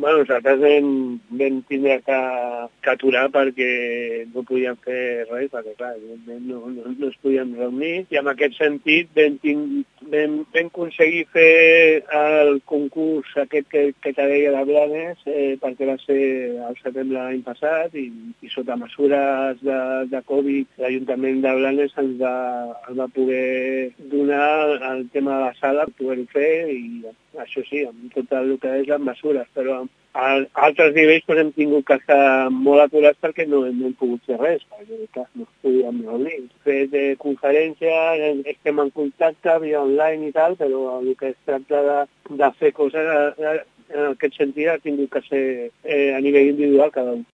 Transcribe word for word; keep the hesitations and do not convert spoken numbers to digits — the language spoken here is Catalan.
Bueno, nosaltres vam, vam tindre que, que aturar perquè no podíem fer res, perquè clar, no, no, no es podíem reunir, i en aquest sentit vam, ting, vam, vam aconseguir fer el concurs aquest que, que te deia de Blanes, eh, perquè va ser al setembre l'any passat, i, i sota mesures de, de Covid l'Ajuntament de Blanes ens va, ens va poder donar el tema de la sala, poder-ho fer, i això sí, amb tot el que és les mesures, però a altres nivells doncs, hem tingut que estar molt aturats perquè no, no hem pogut fer res, perquè clar, no podíem reunir. Fet de conferència, estem en contacte via online i tal, però el que es tracta de, de fer coses en aquest sentit ha tingut que ser eh, a nivell individual cada un.